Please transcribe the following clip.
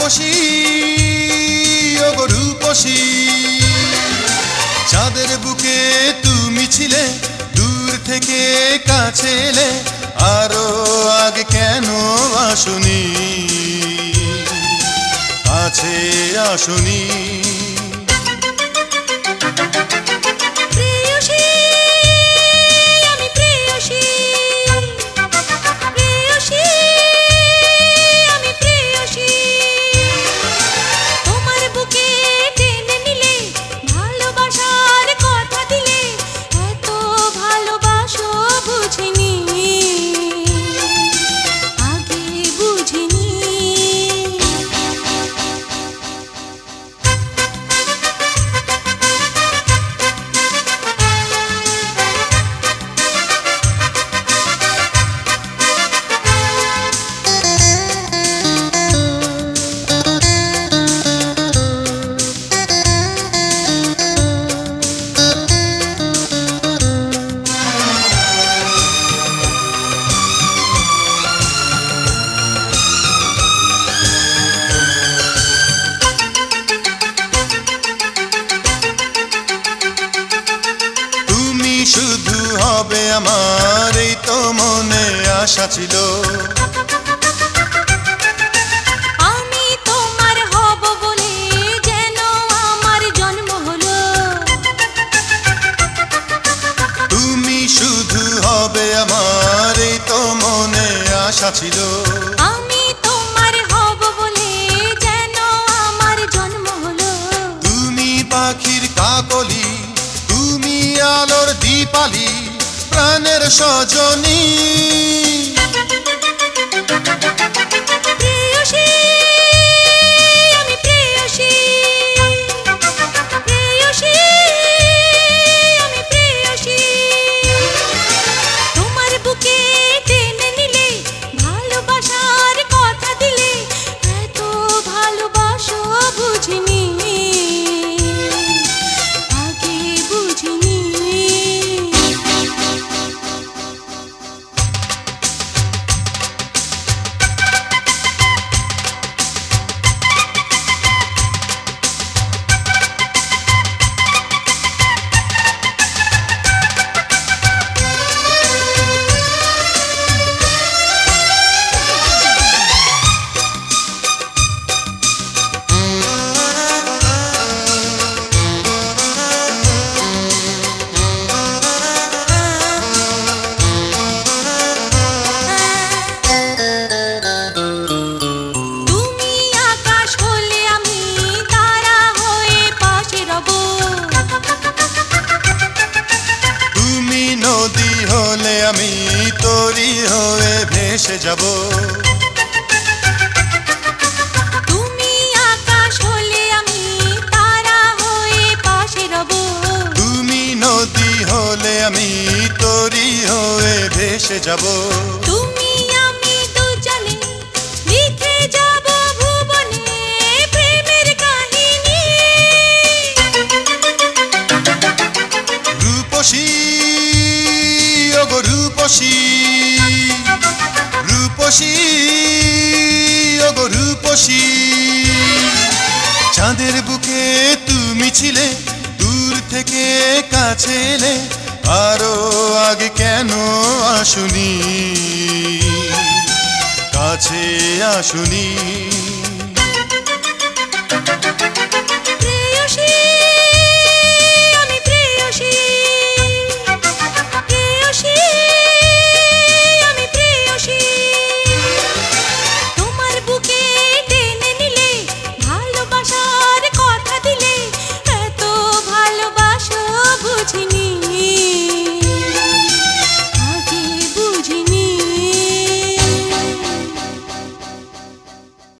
রূপসী ওগো রূপসী, চাঁদের বুকে তুমি ছিলে, দূর থেকে কাছে এলে, আরো আগে কেন আসনি, কাছে আসনি। শুধু হবে আমার, এই তো মনে আশা ছিল। আমি তোমার হব বলে যেন আমার জন্ম হলো। তুমি শুধু হবে আমার, এই তো মনে আশা ছিল। আমি তোমার হব বলে যেন আমার জন্ম হলো। তুমি পাখির কাকলি, তুমি আলোর দীপালি, প্রাণের সজনী। আমি তোরি হয়ে ভেসে যাব। তুমি আকাশ হলে আমি তারা হয়ে পাশে রব। তুমি নদী হলে আমি তোরি হয়ে ভেসে যাব। তুমি আমি দুজনে লিখে যাব ভুবনে প্রেমের কাহিনী। রূপসী ওগো রূপসী, রূপসী ওগো রূপসী, চাঁদের বুকে তুমি ছিলে, দূর থেকে কাছে এলে, আরো আগে কেন আসনি, কাছে আসনি।